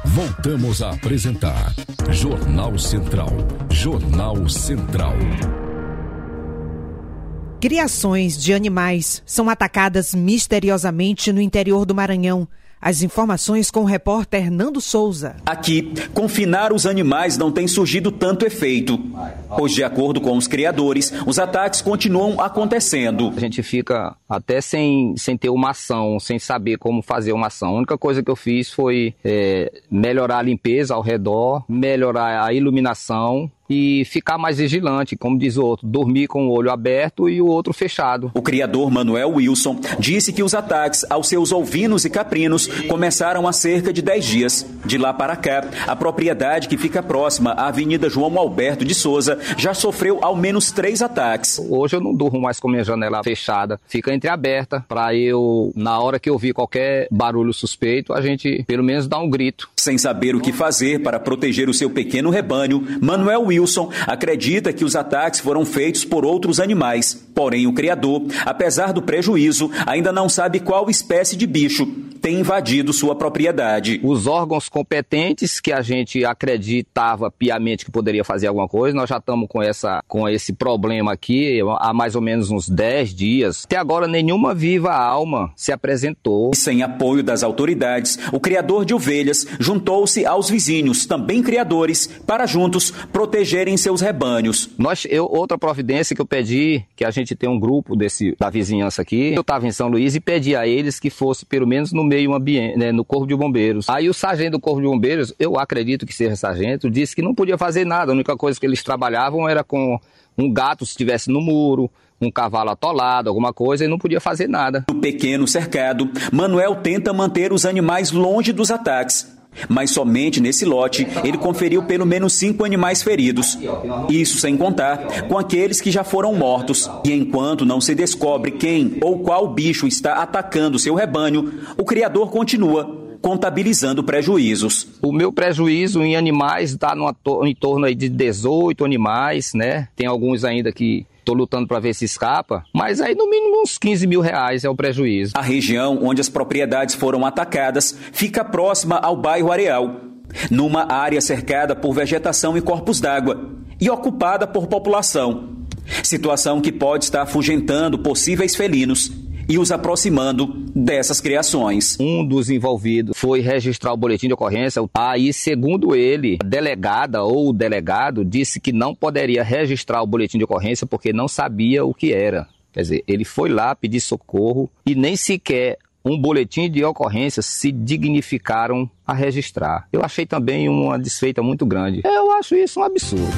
Voltamos a apresentar Jornal Central. Jornal Central. Criações de animais são atacadas misteriosamente no interior do Maranhão. As informações com o repórter Nando Souza. Aqui, confinar os animais não tem surgido tanto efeito, pois, de acordo com os criadores, os ataques continuam acontecendo. A gente fica até sem ter uma ação, sem saber como fazer uma ação. A única coisa que eu fiz foi melhorar a limpeza ao redor, melhorar a iluminação e ficar mais vigilante, como diz o outro, dormir com o olho aberto e o outro fechado. O criador Manuel Wilson disse que os ataques aos seus ovinos e caprinos começaram há cerca de 10 dias. De lá para cá, a propriedade que fica próxima à Avenida João Alberto de Souza já sofreu ao menos 3 ataques. Hoje eu não durmo mais com minha janela fechada, fica entreaberta, para eu, na hora que eu vi qualquer barulho suspeito, a gente pelo menos dá um grito. Sem saber o que fazer para proteger o seu pequeno rebanho, Manuel Wilson acredita que os ataques foram feitos por outros animais. Porém, o criador, apesar do prejuízo, ainda não sabe qual espécie de bicho tem invadido sua propriedade. Os órgãos competentes que a gente acreditava piamente que poderia fazer alguma coisa, nós já estamos com esse problema aqui há mais ou menos uns 10 dias. Até agora nenhuma viva alma se apresentou. Sem apoio das autoridades, o criador de ovelhas juntou-se aos vizinhos, também criadores, para juntos protegerem seus rebanhos. Outra providência que eu pedi, que a gente tem um grupo da vizinhança aqui, eu estava em São Luís e pedi a eles que fosse pelo menos no meio ambiente, né, no Corpo de Bombeiros. Aí o sargento do Corpo de Bombeiros, eu acredito que seja sargento, disse que não podia fazer nada. A única coisa que eles trabalhavam era com um gato se estivesse no muro, um cavalo atolado, alguma coisa, e não podia fazer nada. No pequeno cercado, Manuel tenta manter os animais longe dos ataques. Mas somente nesse lote ele conferiu pelo menos 5 animais feridos. Isso sem contar com aqueles que já foram mortos. E enquanto não se descobre quem ou qual bicho está atacando seu rebanho, o criador continua contabilizando prejuízos. O meu prejuízo em animais está em torno aí de 18 animais, né? Tem alguns ainda que estou lutando para ver se escapa, mas aí no mínimo uns 15 mil reais é o prejuízo. A região onde as propriedades foram atacadas fica próxima ao bairro Areal, numa área cercada por vegetação e corpos d'água e ocupada por população. Situação que pode estar afugentando possíveis felinos e os aproximando dessas criações. Um dos envolvidos foi registrar o boletim de ocorrência. Aí, segundo ele, a delegada ou o delegado disse que não poderia registrar o boletim de ocorrência porque não sabia o que era. Quer dizer, ele foi lá pedir socorro e nem sequer um boletim de ocorrência se dignificaram a registrar. Eu achei também uma desfeita muito grande. Eu acho isso um absurdo.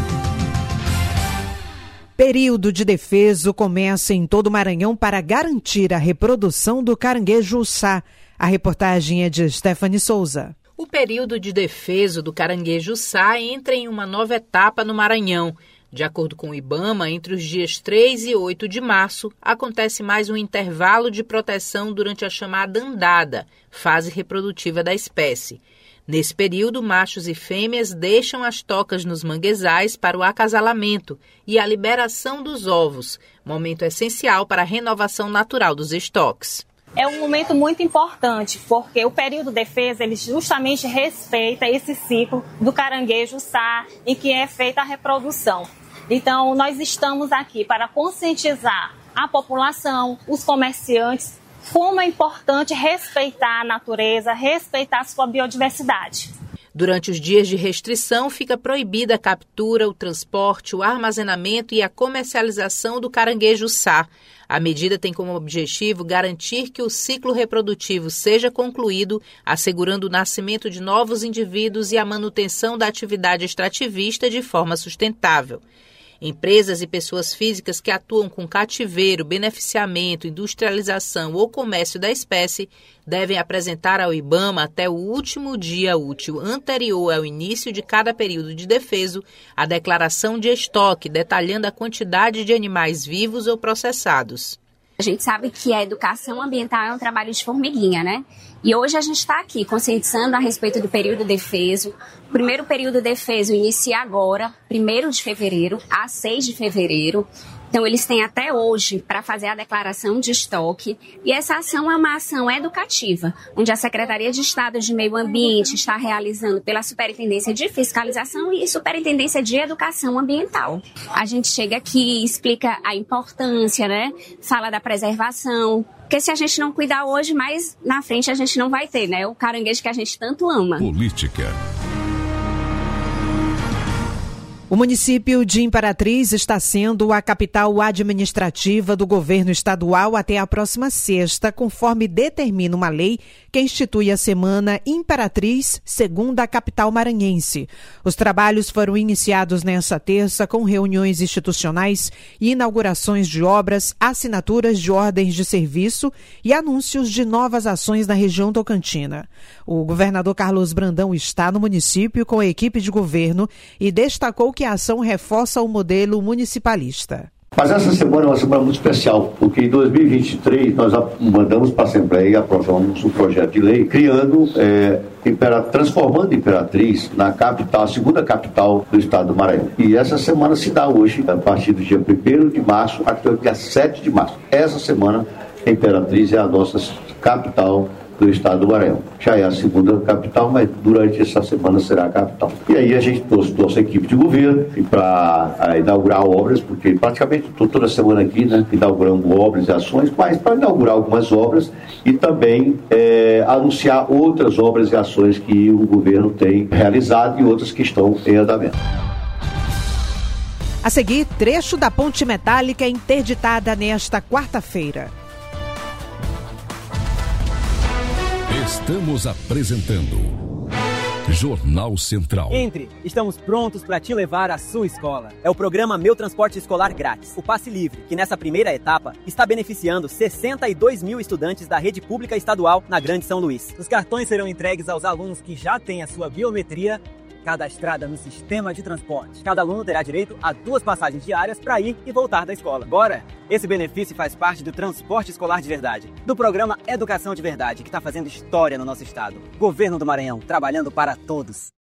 Período de defeso começa em todo o Maranhão para garantir a reprodução do caranguejo-uçá. A reportagem é de Stephanie Souza. O período de defeso do caranguejo-uçá entra em uma nova etapa no Maranhão. De acordo com o IBAMA, entre os dias 3 e 8 de março, acontece mais um intervalo de proteção durante a chamada andada, fase reprodutiva da espécie. Nesse período, machos e fêmeas deixam as tocas nos manguezais para o acasalamento e a liberação dos ovos, momento essencial para a renovação natural dos estoques. É um momento muito importante, porque o período de defesa ele justamente respeita esse ciclo do caranguejo-uçá em que é feita a reprodução. Então, nós estamos aqui para conscientizar a população, os comerciantes, como é importante respeitar a natureza, respeitar a sua biodiversidade. Durante os dias de restrição, fica proibida a captura, o transporte, o armazenamento e a comercialização do caranguejo-uçá. A medida tem como objetivo garantir que o ciclo reprodutivo seja concluído, assegurando o nascimento de novos indivíduos e a manutenção da atividade extrativista de forma sustentável. Empresas e pessoas físicas que atuam com cativeiro, beneficiamento, industrialização ou comércio da espécie devem apresentar ao IBAMA até o último dia útil anterior ao início de cada período de defeso a declaração de estoque, detalhando a quantidade de animais vivos ou processados. A gente sabe que a educação ambiental é um trabalho de formiguinha, né? E hoje a gente está aqui conscientizando a respeito do período defeso. O primeiro período defeso inicia agora, 1º de fevereiro a 6 de fevereiro. Então, eles têm até hoje para fazer a declaração de estoque. E essa ação é uma ação educativa, onde a Secretaria de Estado de Meio Ambiente está realizando pela Superintendência de Fiscalização e Superintendência de Educação Ambiental. A gente chega aqui e explica a importância, né? Fala da preservação. Porque se a gente não cuidar hoje, mais na frente a gente não vai ter, né? O caranguejo que a gente tanto ama. Política. O município de Imperatriz está sendo a capital administrativa do governo estadual até a próxima sexta, conforme determina uma lei que institui a Semana Imperatriz, segunda capital maranhense. Os trabalhos foram iniciados nesta terça com reuniões institucionais e inaugurações de obras, assinaturas de ordens de serviço e anúncios de novas ações na região tocantina. O governador Carlos Brandão está no município com a equipe de governo e destacou que a ação reforça o modelo municipalista. Mas essa semana é uma semana muito especial, porque em 2023 nós mandamos para a Assembleia e aprovamos um projeto de lei criando, transformando Imperatriz na capital, a segunda capital do estado do Maranhão. E essa semana se dá hoje, a partir do dia 1º de março até o dia 7 de março. Essa semana, Imperatriz é a nossa capital do estado do Maranhão. Já é a segunda capital, mas durante essa semana será a capital. E aí a gente trouxe nossa equipe de governo para inaugurar obras, porque praticamente estou toda semana aqui, né, inaugurando obras e ações, mas para inaugurar algumas obras e também anunciar outras obras e ações que o governo tem realizado e outras que estão em andamento. A seguir, trecho da ponte metálica interditada nesta quarta-feira. Estamos apresentando Jornal Central. Entre, estamos prontos para te levar à sua escola. É o programa Meu Transporte Escolar Grátis, o Passe Livre, que nessa primeira etapa está beneficiando 62 mil estudantes da rede pública estadual na Grande São Luís. Os cartões serão entregues aos alunos que já têm a sua biometria cadastrada no sistema de transporte. Cada aluno terá direito a 2 passagens diárias para ir e voltar da escola. Bora! Esse benefício faz parte do Transporte Escolar de Verdade, do programa Educação de Verdade, que está fazendo história no nosso estado. Governo do Maranhão, trabalhando para todos.